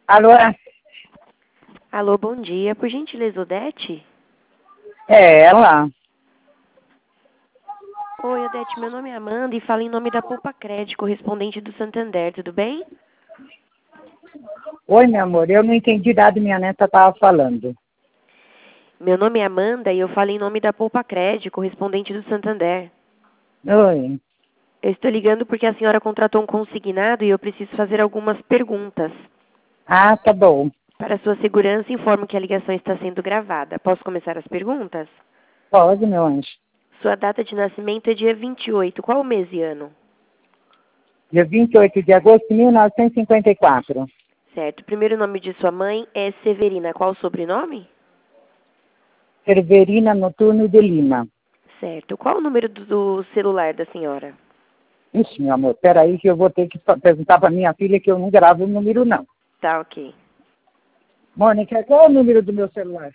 Alô? Alô, bom dia. Por gentileza, Odete? É ela. Oi, Odete. Meu nome é Amanda e falo em nome da Poupa Crédito, correspondente do Santander. Tudo bem? Oi, meu amor, eu não entendi nada, minha neta estava falando. Meu nome é Amanda e eu falo em nome da Poupa Crédito, correspondente do Santander. Oi. Eu estou ligando porque a senhora contratou um consignado e eu preciso fazer algumas perguntas. Ah, tá bom. Para sua segurança, informo que a ligação está sendo gravada. Posso começar as perguntas? Pode, meu anjo. Sua data de nascimento é dia 28. Qual o mês e ano? Dia 28 de agosto de 1954. Certo. O primeiro nome de sua mãe é Severina. Qual o sobrenome? Cerverina Noturno de Lima. Certo. Qual o número do celular da senhora? Ixi, meu amor, peraí que eu vou ter que perguntar para minha filha que eu não gravo o número, não. Tá, ok. Mônica, qual é o número do meu celular?